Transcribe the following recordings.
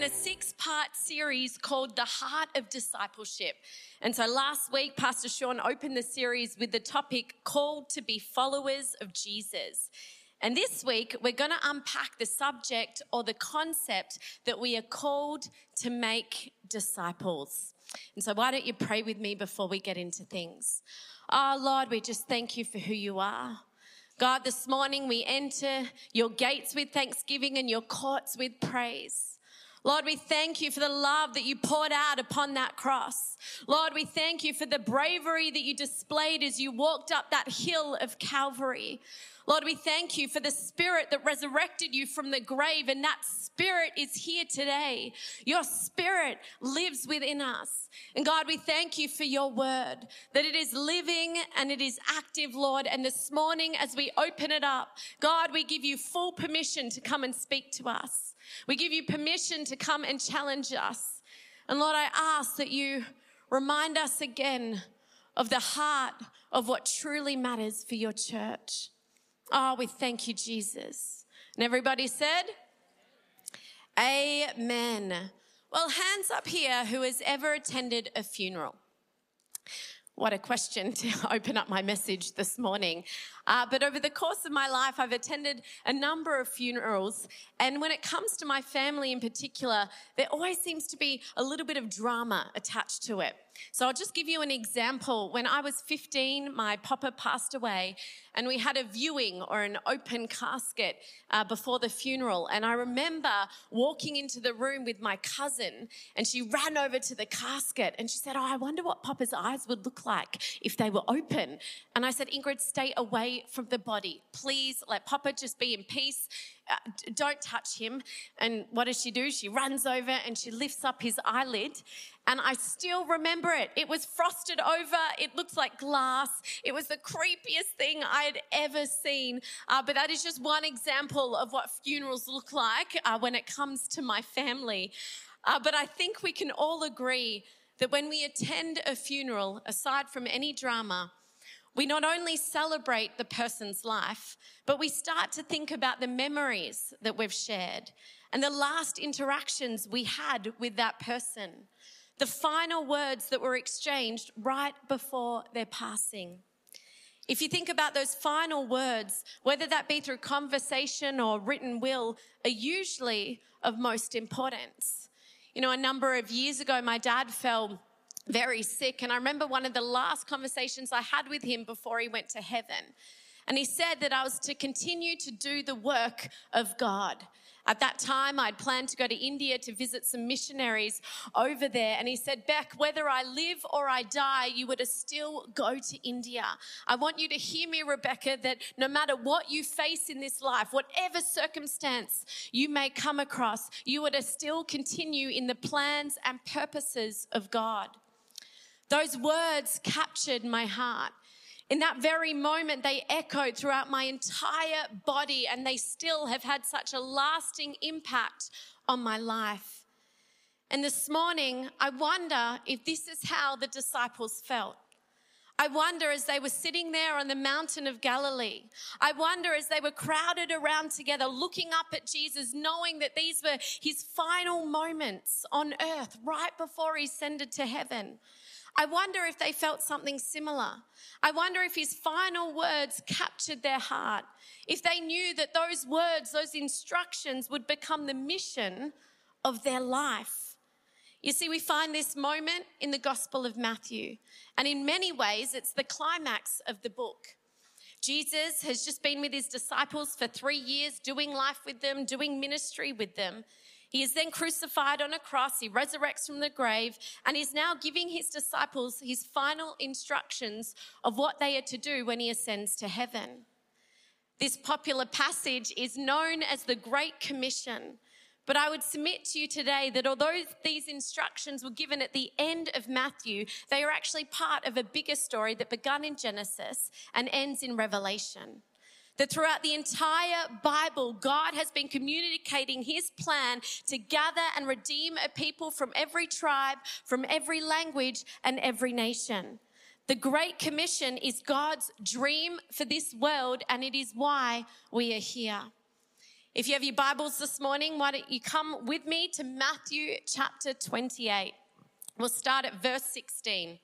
in a 6-part series called The Heart of Discipleship. And so last week, Pastor Sean opened the series with the topic called to be followers of Jesus. And this week, we're going to unpack the subject or the concept that we are called to make disciples. And so why don't you pray with me before we get into things? Oh, Lord, we just thank you for who you are. God, this morning we enter your gates with thanksgiving and your courts with praise. Lord, we thank you for the love that you poured out upon that cross. Lord, we thank you for the bravery that you displayed as you walked up that hill of Calvary. Lord, we thank you for the Spirit that resurrected you from the grave, and that Spirit is here today. Your Spirit lives within us. And God, we thank you for your word, that it is living and it is active, Lord. And this morning as we open it up, God, we give you full permission to come and speak to us. We give you permission to come and challenge us. And Lord, I ask that you remind us again of the heart of what truly matters for your church. Oh, we thank you, Jesus. And everybody said, amen. Well, hands up here who has ever attended a funeral. What a question to open up my message this morning. But over the course of my life, I've attended a number of funerals. And when it comes to my family in particular, there always seems to be a little bit of drama attached to it. So I'll just give you an example. When I was 15, my papa passed away, and we had a viewing or an open casket before the funeral. And I remember walking into the room with my cousin, and she ran over to the casket and she said, "Oh, I wonder what Papa's eyes would look like if they were open." And I said, "Ingrid, stay away from the body. Please let Papa just be in peace. Don't touch him." And what does she do? She runs over and she lifts up his eyelid. And I still remember it. It was frosted over. It looks like glass. It was the creepiest thing I had ever seen. But that is just one example of what funerals look like when it comes to my family. But I think we can all agree that when we attend a funeral, aside from any drama, we not only celebrate the person's life, but we start to think about the memories that we've shared and the last interactions we had with that person, the final words that were exchanged right before their passing. If you think about those final words, whether that be through conversation or written will, are usually of most importance. You know, a number of years ago, my dad fell very sick. And I remember one of the last conversations I had with him before he went to heaven. And he said that I was to continue to do the work of God. At that time, I'd planned to go to India to visit some missionaries over there. And he said, "Beck, whether I live or I die, you were to still go to India. I want you to hear me, Rebecca, that no matter what you face in this life, whatever circumstance you may come across, you are to still continue in the plans and purposes of God." Those words captured my heart. In that very moment, they echoed throughout my entire body, and they still have had such a lasting impact on my life. And this morning, I wonder if this is how the disciples felt. I wonder as they were sitting there on the mountain of Galilee. I wonder as they were crowded around together, looking up at Jesus, knowing that these were his final moments on earth right before he ascended to heaven. I wonder if they felt something similar. I wonder if his final words captured their heart, if they knew that those words, those instructions would become the mission of their life. You see, we find this moment in the Gospel of Matthew, and in many ways, it's the climax of the book. Jesus has just been with his disciples for 3 years, doing life with them, doing ministry with them. He is then crucified on a cross, he resurrects from the grave, and he's now giving his disciples his final instructions of what they are to do when he ascends to heaven. This popular passage is known as the Great Commission, but I would submit to you today that although these instructions were given at the end of Matthew, they are actually part of a bigger story that began in Genesis and ends in Revelation. That throughout the entire Bible, God has been communicating his plan to gather and redeem a people from every tribe, from every language, and every nation. The Great Commission is God's dream for this world, and it is why we are here. If you have your Bibles this morning, why don't you come with me to Matthew chapter 28. We'll start at verse 16.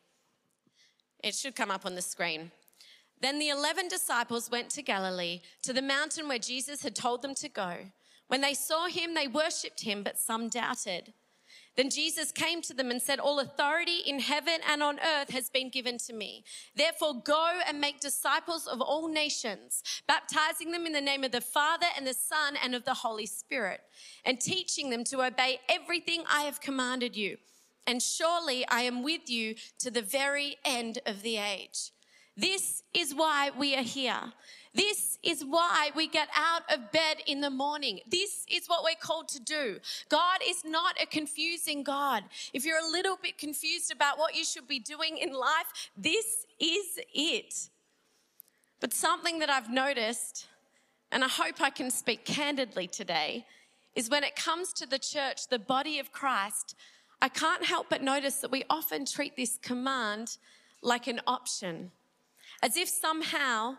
It should come up on the screen. Then the 11 disciples went to Galilee, to the mountain where Jesus had told them to go. When they saw him, they worshipped him, but some doubted. Then Jesus came to them and said, all authority in heaven and on earth has been given to me. Therefore, go and make disciples of all nations, baptizing them in the name of the Father and the Son and of the Holy Spirit, and teaching them to obey everything I have commanded you. And surely I am with you to the very end of the age. This is why we are here. This is why we get out of bed in the morning. This is what we're called to do. God is not a confusing God. If you're a little bit confused about what you should be doing in life, this is it. But something that I've noticed, and I hope I can speak candidly today, is when it comes to the church, the body of Christ, I can't help but notice that we often treat this command like an option, as if somehow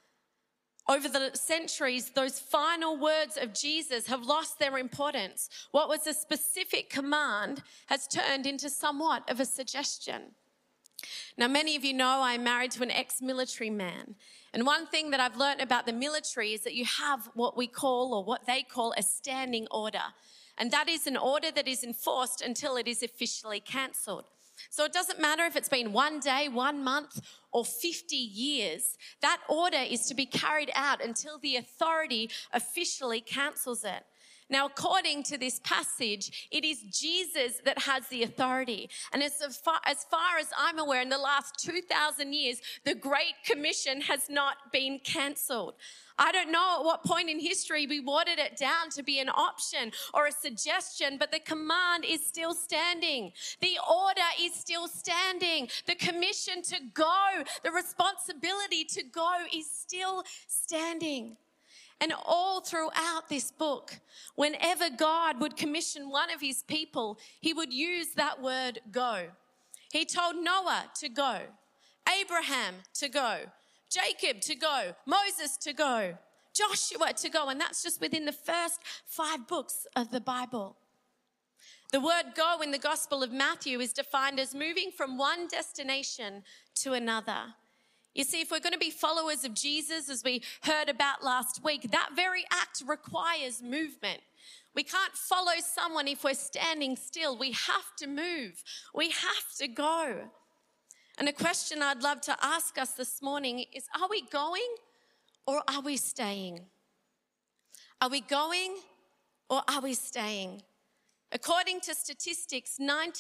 over the centuries, those final words of Jesus have lost their importance. What was a specific command has turned into somewhat of a suggestion. Now, many of you know I'm married to an ex-military man. And one thing that I've learned about the military is that you have what we call, or what they call, a standing order. And that is an order that is enforced until it is officially cancelled. So it doesn't matter if it's been 1 day, 1 month, or 50 years. That order is to be carried out until the authority officially cancels it. Now, according to this passage, it is Jesus that has the authority. And as far as I'm aware, in the last 2,000 years, the Great Commission has not been cancelled. I don't know at what point in history we watered it down to be an option or a suggestion, but the command is still standing. The order is still standing. The commission to go, the responsibility to go is still standing. And all throughout this book, whenever God would commission one of his people, he would use that word go. He told Noah to go, Abraham to go, Jacob to go, Moses to go, Joshua to go. And that's just within the first 5 books of the Bible. The word go in the Gospel of Matthew is defined as moving from one destination to another. You see, if we're going to be followers of Jesus, as we heard about last week, that very act requires movement. We can't follow someone if we're standing still. We have to move. We have to go. And a question I'd love to ask us this morning is, are we going or are we staying? Are we going or are we staying? According to statistics,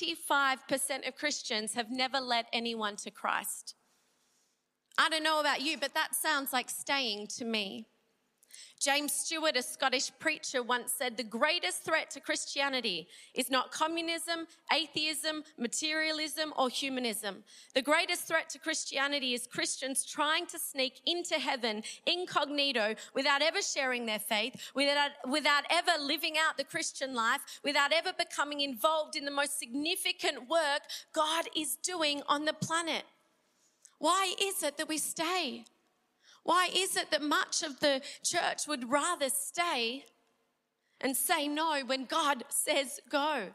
95% of Christians have never led anyone to Christ. I don't know about you, but that sounds like staying to me. James Stewart, a Scottish preacher, once said, the greatest threat to Christianity is not communism, atheism, materialism, or humanism. The greatest threat to Christianity is Christians trying to sneak into heaven incognito without ever sharing their faith, without ever living out the Christian life, without ever becoming involved in the most significant work God is doing on the planet. Why is it that we stay? Why is it that much of the church would rather stay and say no when God says go?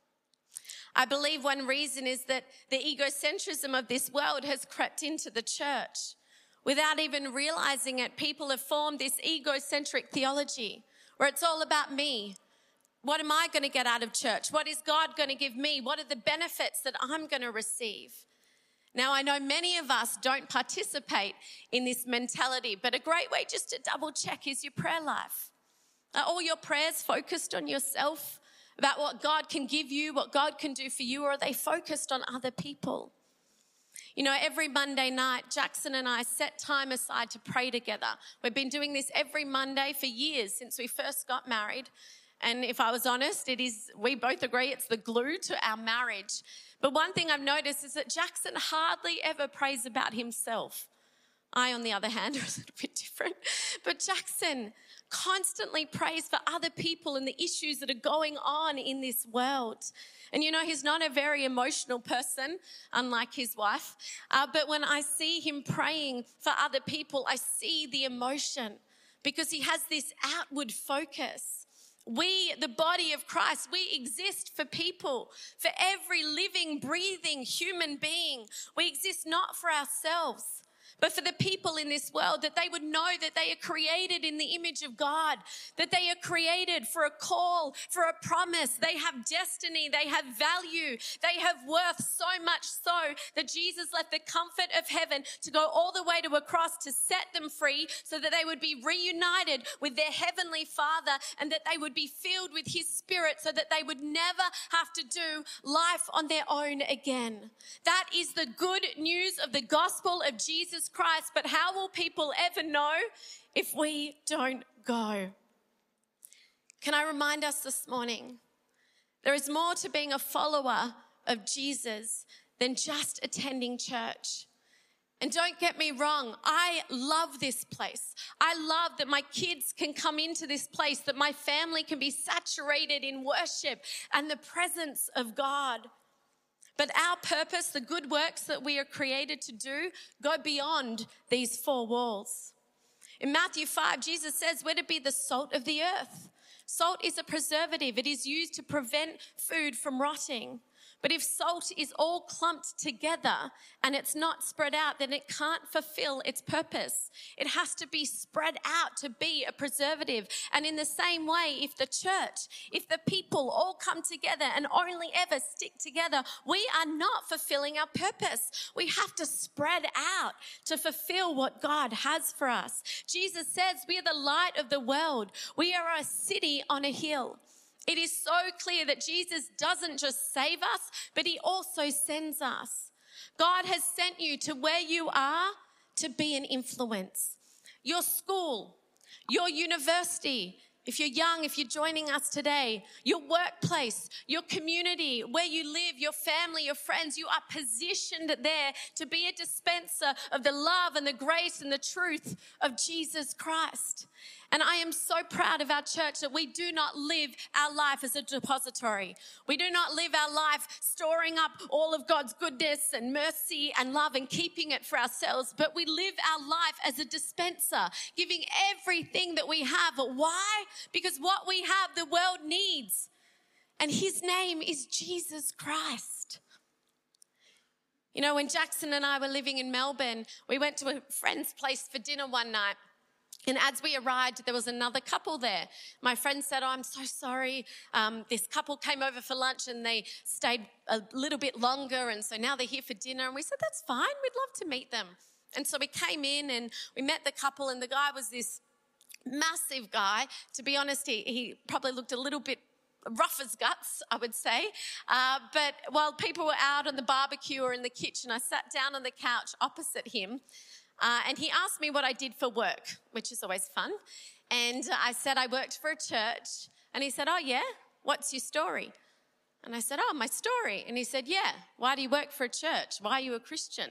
I believe one reason is that the egocentrism of this world has crept into the church. Without even realizing it, people have formed this egocentric theology where it's all about me. What am I going to get out of church? What is God going to give me? What are the benefits that I'm going to receive? Now, I know many of us don't participate in this mentality, but a great way just to double check is your prayer life. Are all your prayers focused on yourself, about what God can give you, what God can do for you, or are they focused on other people? You know, every Monday night, Jackson and I set time aside to pray together. We've been doing this every Monday for years since we first got married. And if I was honest, we both agree it's the glue to our marriage. But one thing I've noticed is that Jackson hardly ever prays about himself. I, on the other hand, are a little bit different. But Jackson constantly prays for other people and the issues that are going on in this world. And you know, he's not a very emotional person, unlike his wife. But when I see him praying for other people, I see the emotion. because he has this outward focus. We, the body of Christ, we exist for people, for every living, breathing human being. We exist not for ourselves, but for the people in this world, that they would know that they are created in the image of God, that they are created for a call, for a promise. They have destiny, they have value, they have worth, so much so that Jesus left the comfort of heaven to go all the way to a cross to set them free so that they would be reunited with their heavenly Father and that they would be filled with his Spirit so that they would never have to do life on their own again. That is the good news of the gospel of Jesus Christ, but how will people ever know if we don't go? Can I remind us this morning, there is more to being a follower of Jesus than just attending church. And don't get me wrong, I love this place. I love that my kids can come into this place, that my family can be saturated in worship and the presence of God. But our purpose, the good works that we are created to do, go beyond these four walls. In Matthew 5, Jesus says, we're to be the salt of the earth. Salt is a preservative. It is used to prevent food from rotting. But if salt is all clumped together and it's not spread out, then it can't fulfill its purpose. It has to be spread out to be a preservative. And in the same way, if the church, if the people all come together and only ever stick together, we are not fulfilling our purpose. We have to spread out to fulfill what God has for us. Jesus says we are the light of the world. We are a city on a hill. It is so clear that Jesus doesn't just save us, but he also sends us. God has sent you to where you are to be an influence. Your school, your university, if you're young, if you're joining us today, your workplace, your community, where you live, your family, your friends, you are positioned there to be a dispenser of the love and the grace and the truth of Jesus Christ. And I am so proud of our church that we do not live our life as a depository. We do not live our life storing up all of God's goodness and mercy and love and keeping it for ourselves, but we live our life as a dispenser, giving everything that we have. Why? Because what we have, the world needs. And his name is Jesus Christ. You know, when Jackson and I were living in Melbourne, we went to a friend's place for dinner one night. And as we arrived, there was another couple there. My friend said, I'm so sorry. This couple came over for lunch and they stayed a little bit longer. And so now they're here for dinner. And we said, that's fine. We'd love to meet them. And so we came in and we met the couple. And the guy was this massive guy. To be honest, he probably looked a little bit rough as guts, I would say. But while people were out on the barbecue or in the kitchen, I sat down on the couch opposite him. And he asked me what I did for work, which is always fun. And I said I worked for a church. And he said, oh, yeah? What's your story? And I said, oh, my story. And he said, yeah, why do you work for a church? Why are you a Christian?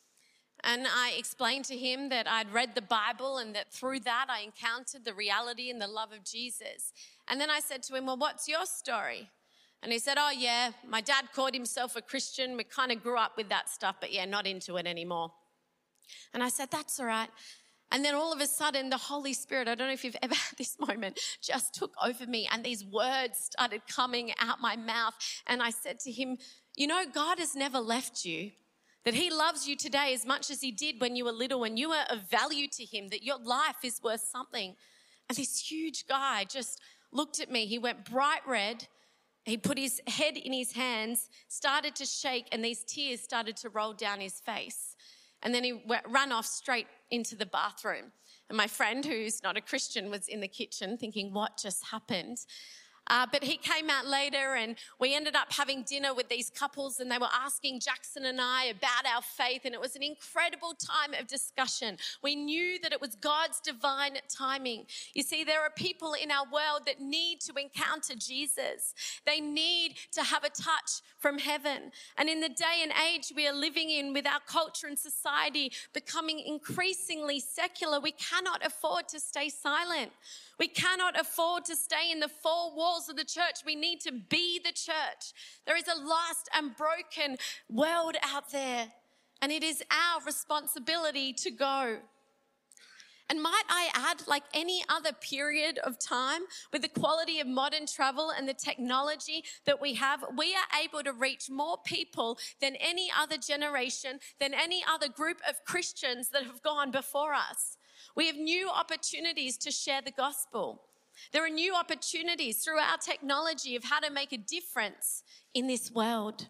And I explained to him that I'd read the Bible and that through that I encountered the reality and the love of Jesus. And then I said to him, well, what's your story? And he said, oh, yeah, my dad called himself a Christian. We kind of grew up with that stuff, but yeah, not into it anymore. And I said, that's all right. And then all of a sudden, the Holy Spirit, I don't know if you've ever had this moment, just took over me and these words started coming out my mouth. And I said to him, you know, God has never left you, that he loves you today as much as he did when you were little and you were of value to him, that your life is worth something. And this huge guy just looked at me. He went bright red. He put his head in his hands, started to shake, and these tears started to roll down his face. And then he ran off straight into the bathroom. And my friend, who's not a Christian, was in the kitchen thinking, what just happened? But he came out later and we ended up having dinner with these couples and they were asking Jackson and I about our faith, and it was an incredible time of discussion. We knew that it was God's divine timing. You see, there are people in our world that need to encounter Jesus. They need to have a touch from heaven. And in the day and age we are living in, with our culture and society becoming increasingly secular, we cannot afford to stay silent. We cannot afford to stay in the four walls of the church. We need to be the church. There is a lost and broken world out there, and it is our responsibility to go. And might I add, like any other period of time, with the quality of modern travel and the technology that we have, we are able to reach more people than any other generation, than any other group of Christians that have gone before us. We have new opportunities to share the gospel. There are new opportunities through our technology of how to make a difference in this world.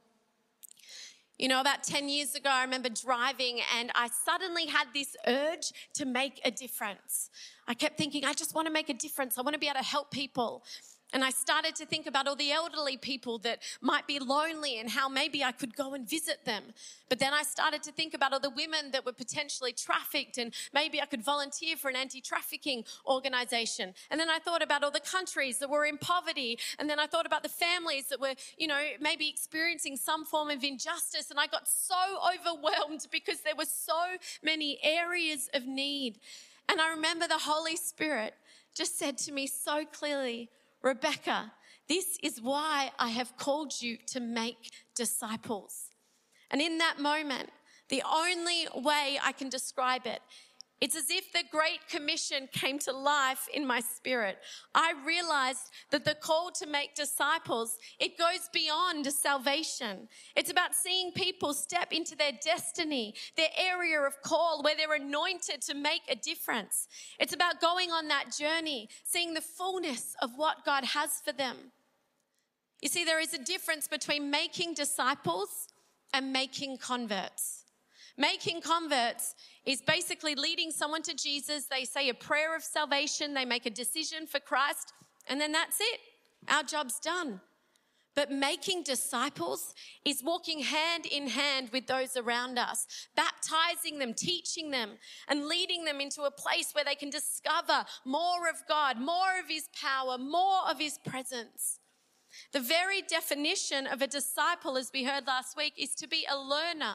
You know, about 10 years ago, I remember driving and I suddenly had this urge to make a difference. I kept thinking, I just want to make a difference. I want to be able to help people. And I started to think about all the elderly people that might be lonely and how maybe I could go and visit them. But then I started to think about all the women that were potentially trafficked and maybe I could volunteer for an anti-trafficking organization. And then I thought about all the countries that were in poverty. And then I thought about the families that were, you know, maybe experiencing some form of injustice. And I got so overwhelmed because there were so many areas of need. And I remember the Holy Spirit just said to me so clearly, Rebecca, this is why I have called you to make disciples. And in that moment, the only way I can describe it, it's as if the Great Commission came to life in my spirit. I realized that the call to make disciples, it goes beyond salvation. It's about seeing people step into their destiny, their area of call where they're anointed to make a difference. It's about going on that journey, seeing the fullness of what God has for them. You see, there is a difference between making disciples and making converts. Making converts is basically leading someone to Jesus. They say a prayer of salvation. They make a decision for Christ. And then that's it. Our job's done. But making disciples is walking hand in hand with those around us, baptizing them, teaching them, and leading them into a place where they can discover more of God, more of His power, more of His presence. The very definition of a disciple, as we heard last week, is to be a learner,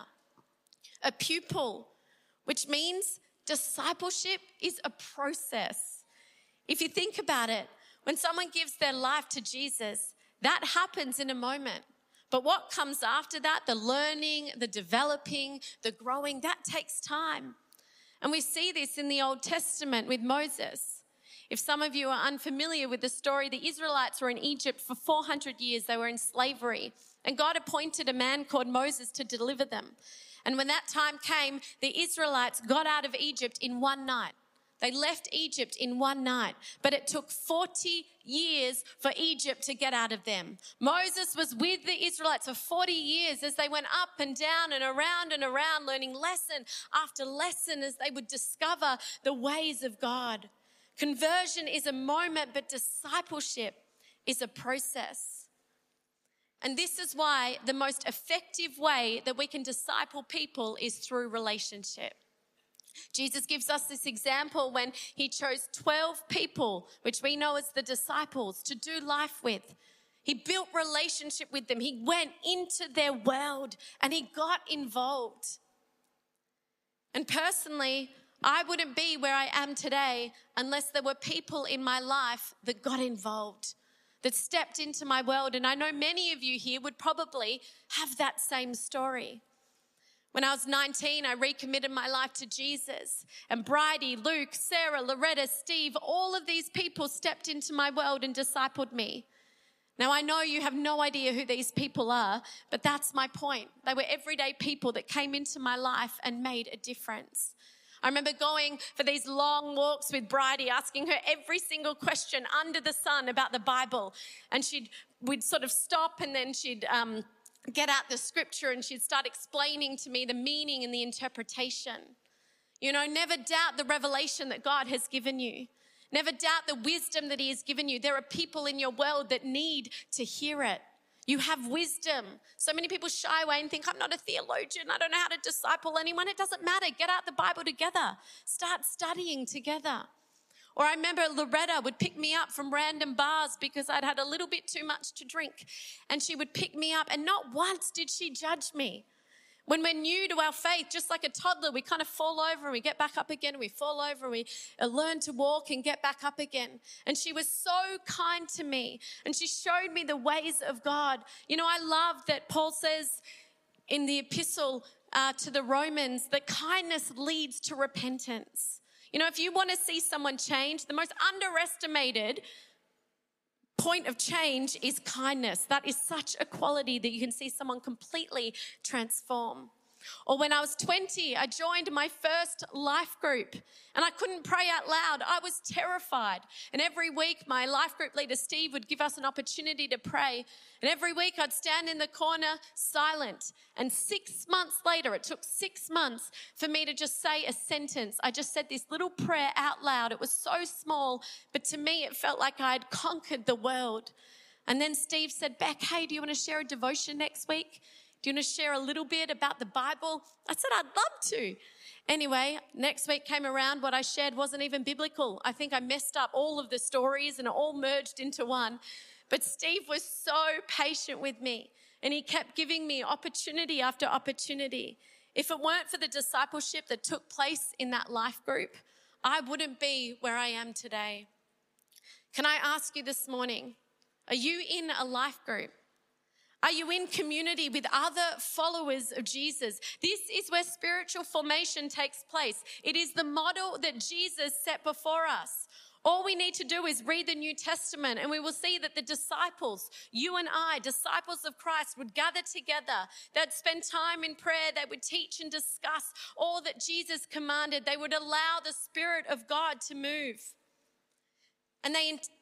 a pupil, which means discipleship is a process. If you think about it, when someone gives their life to Jesus, that happens in a moment. But what comes after that, the learning, the developing, the growing, that takes time. And we see this in the Old Testament with Moses. If some of you are unfamiliar with the story, the Israelites were in Egypt for 400 years. They were in slavery. And God appointed a man called Moses to deliver them. And when that time came, the Israelites got out of Egypt in one night. They left Egypt in one night, but it took 40 years for Egypt to get out of them. Moses was with the Israelites for 40 years as they went up and down and around, learning lesson after lesson as they would discover the ways of God. Conversion is a moment, but discipleship is a process. And this is why the most effective way that we can disciple people is through relationship. Jesus gives us this example when He chose 12 people, which we know as the disciples, to do life with. He built relationship with them. He went into their world and He got involved. And personally, I wouldn't be where I am today unless there were people in my life that got involved, that stepped into my world. And I know many of you here would probably have that same story. When I was 19, I recommitted my life to Jesus. And Bridie, Luke, Sarah, Loretta, Steve, all of these people stepped into my world and discipled me. Now, I know you have no idea who these people are, but that's my point. They were everyday people that came into my life and made a difference. I remember going for these long walks with Bridie, asking her every single question under the sun about the Bible. And we'd sort of stop and then she'd get out the scripture and she'd start explaining to me the meaning and the interpretation. You know, never doubt the revelation that God has given you. Never doubt the wisdom that He has given you. There are people in your world that need to hear it. You have wisdom. So many people shy away and think, I'm not a theologian. I don't know how to disciple anyone. It doesn't matter. Get out the Bible together. Start studying together. Or I remember Loretta would pick me up from random bars because I'd had a little bit too much to drink. And she would pick me up and not once did she judge me. When we're new to our faith, just like a toddler, we kind of fall over and we get back up again. And we fall over and we learn to walk and get back up again. And she was so kind to me. And she showed me the ways of God. You know, I love that Paul says in the epistle to the Romans that kindness leads to repentance. You know, if you want to see someone change, the most underestimated point of change is kindness. That is such a quality that you can see someone completely transform. Or when I was 20, I joined my first life group and I couldn't pray out loud. I was terrified. And every week, my life group leader, Steve, would give us an opportunity to pray. And every week, I'd stand in the corner silent. And 6 months later, it took 6 months for me to just say a sentence. I just said this little prayer out loud. It was so small, but to me, it felt like I had conquered the world. And then Steve said, Beck, hey, do you want to share a devotion next week? Do you want to share a little bit about the Bible? I said, I'd love to. Anyway, next week came around. What I shared wasn't even biblical. I think I messed up all of the stories and it all merged into one. But Steve was so patient with me and he kept giving me opportunity after opportunity. If it weren't for the discipleship that took place in that life group, I wouldn't be where I am today. Can I ask you this morning, are you in a life group? Are you in community with other followers of Jesus? This is where spiritual formation takes place. It is the model that Jesus set before us. All we need to do is read the New Testament and we will see that the disciples, you and I, disciples of Christ, would gather together. They'd spend time in prayer. They would teach and discuss all that Jesus commanded. They would allow the Spirit of God to move. And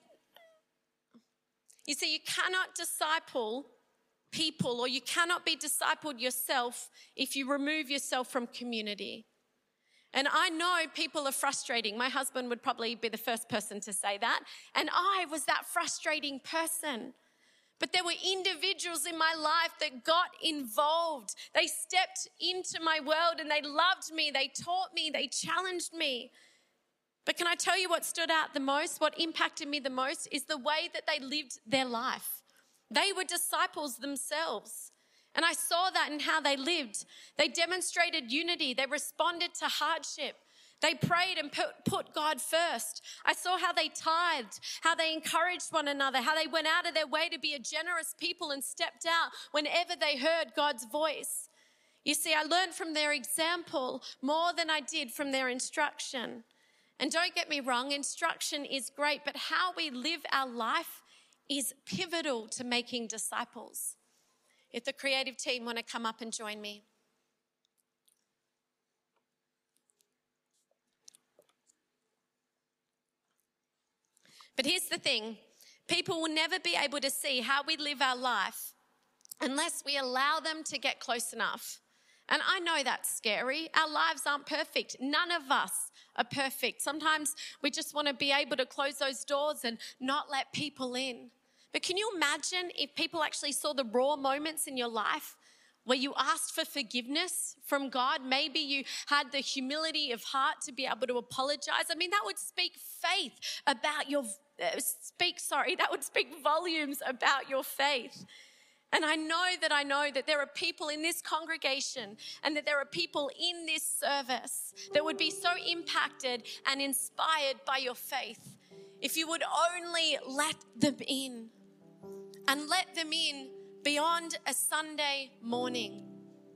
you see, you cannot disciple people, or you cannot be discipled yourself if you remove yourself from community. And I know people are frustrating. My husband would probably be the first person to say that. And I was that frustrating person. But there were individuals in my life that got involved. They stepped into my world and they loved me. They taught me. They challenged me. But can I tell you what stood out the most? What impacted me the most is the way that they lived their life. They were disciples themselves. And I saw that in how they lived. They demonstrated unity. They responded to hardship. They prayed and put God first. I saw how they tithed, how they encouraged one another, how they went out of their way to be a generous people and stepped out whenever they heard God's voice. You see, I learned from their example more than I did from their instruction. And don't get me wrong, instruction is great, but how we live our life is pivotal to making disciples. If the creative team want to come up and join me. But here's the thing, people will never be able to see how we live our life unless we allow them to get close enough. And I know that's scary. Our lives aren't perfect. None of us are perfect. Sometimes we just want to be able to close those doors and not let people in. But can you imagine if people actually saw the raw moments in your life where you asked for forgiveness from God? Maybe you had the humility of heart to be able to apologize. I mean, that would speak faith about your, that would speak volumes about your faith. And I know that there are people in this congregation and that there are people in this service that would be so impacted and inspired by your faith if you would only let them in. And let them in beyond a Sunday morning,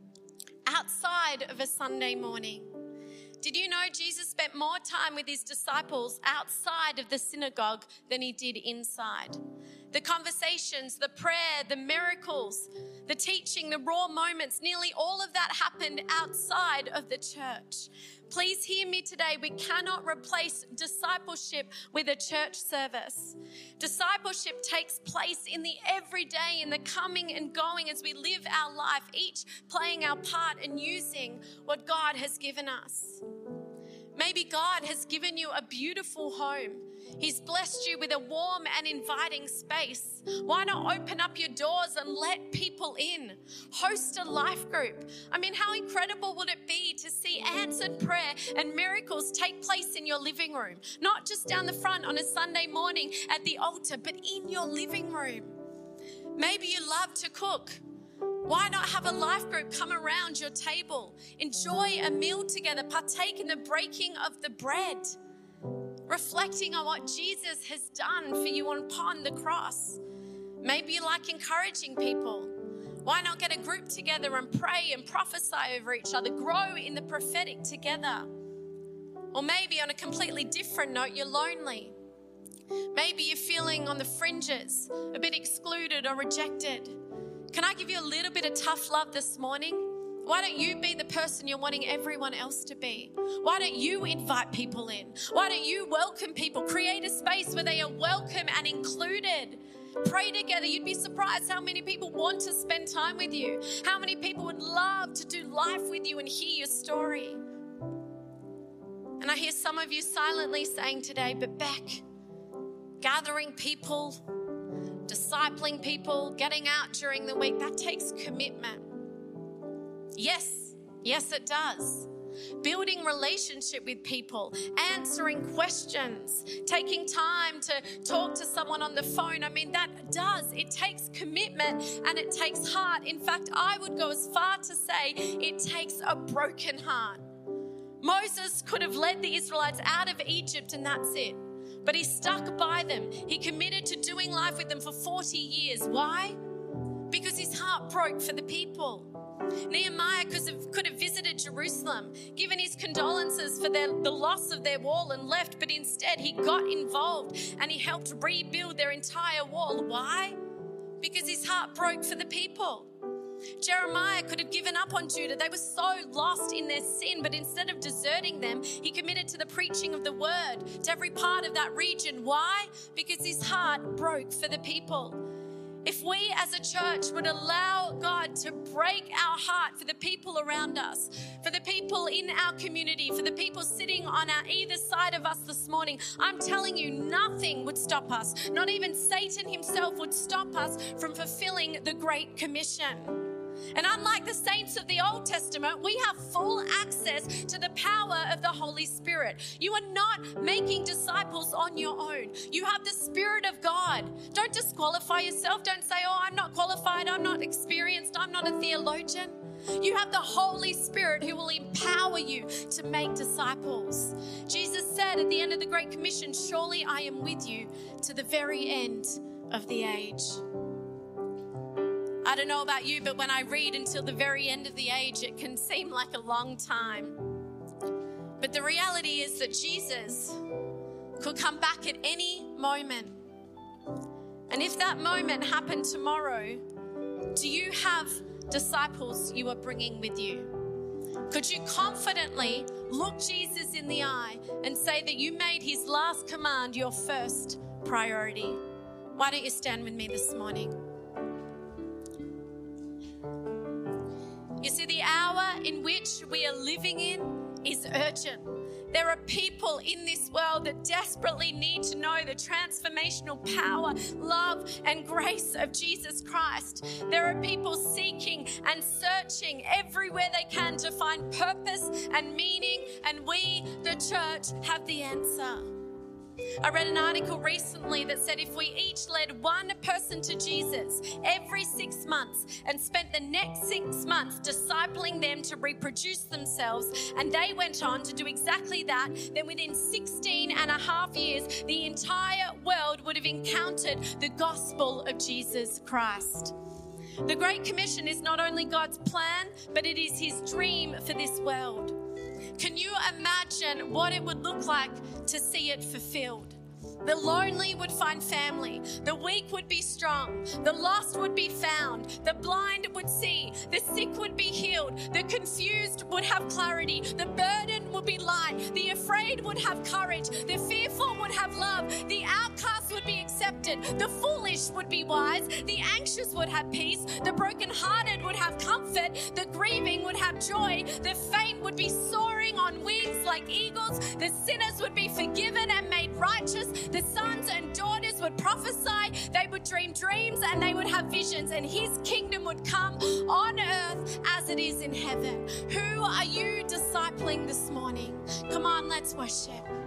outside of a Sunday morning. Did you know Jesus spent more time with his disciples outside of the synagogue than he did inside? The conversations, the prayer, the miracles, the teaching, the raw moments, nearly all of that happened outside of the church. Please hear me today. We cannot replace discipleship with a church service. Discipleship takes place in the everyday, in the coming and going as we live our life, each playing our part and using what God has given us. Maybe God has given you a beautiful home. He's blessed you with a warm and inviting space. Why not open up your doors and let people in? Host a life group. I mean, how incredible would it be to see answered prayer and miracles take place in your living room? Not just down the front on a Sunday morning at the altar, but in your living room. Maybe you love to cook. Why not have a life group come around your table, enjoy a meal together, partake in the breaking of the bread, reflecting on what Jesus has done for you upon the cross. Maybe you like encouraging people. Why not get a group together and pray and prophesy over each other, grow in the prophetic together? Or maybe on a completely different note, you're lonely. Maybe you're feeling on the fringes, a bit excluded or rejected. Can I give you a little bit of tough love this morning? Why don't you be the person you're wanting everyone else to be? Why don't you invite people in? Why don't you welcome people? Create a space where they are welcome and included. Pray together. You'd be surprised how many people want to spend time with you. How many people would love to do life with you and hear your story. And I hear some of you silently saying today, but Beck, gathering people, discipling people, getting out during the week, that takes commitment. Yes, it does. Building relationship with people, answering questions, taking time to talk to someone on the phone. It takes commitment and it takes heart. In fact, I would go as far to say it takes a broken heart. Moses could have led the Israelites out of Egypt and that's it. But he stuck by them. He committed to doing life with them for 40 years. Why? Because his heart broke for the people. Nehemiah could have visited Jerusalem, given his condolences for the loss of their wall and left, but instead he got involved and he helped rebuild their entire wall. Why? Because his heart broke for the people. Jeremiah could have given up on Judah. They were so lost in their sin, but instead of deserting them, he committed to the preaching of the word to every part of that region. Why? Because his heart broke for the people. If we as a church would allow God to break our heart for the people around us, for the people in our community, for the people sitting on our either side of us this morning, I'm telling you, nothing would stop us. Not even Satan himself would stop us from fulfilling the Great Commission. And unlike the saints of the Old Testament, we have full access to the power of the Holy Spirit. You are not making disciples on your own. You have the Spirit of God. Don't disqualify yourself. Don't say, oh, I'm not qualified, I'm not experienced, I'm not a theologian. You have the Holy Spirit who will empower you to make disciples. Jesus said at the end of the Great Commission, surely I am with you to the very end of the age. I don't know about you, but when I read until the very end of the age, it can seem like a long time. But the reality is that Jesus could come back at any moment. And if that moment happened tomorrow, do you have disciples you are bringing with you? Could you confidently look Jesus in the eye and say that you made his last command your first priority? Why don't you stand with me this morning? You see, the hour in which we are living in is urgent. There are people in this world that desperately need to know the transformational power, love, and grace of Jesus Christ. There are people seeking and searching everywhere they can to find purpose and meaning, and we, the church, have the answer. I read an article recently that said if we each led one person to Jesus every 6 months and spent the next 6 months discipling them to reproduce themselves, and they went on to do exactly that, then within 16 and a half years, the entire world would have encountered the gospel of Jesus Christ. The Great Commission is not only God's plan, but it is his dream for this world. Can you imagine what it would look like to see it fulfilled? The lonely would find family. The weak would be strong. The lost would be found. The blind would see. The sick would be healed. The confused would have clarity. The burden would be light. The afraid would have courage. The fearful would have love. The outcast would be accepted. The foolish would be wise. The anxious would have peace. The brokenhearted would have comfort. The grieving would have joy. The faint would be soaring on wings like eagles. The sinners would be forgiven and made righteous. The sons and daughters would prophesy, they would dream dreams, and they would have visions, and his kingdom would come on earth as it is in heaven. Who are you discipling this morning? Come on, let's worship.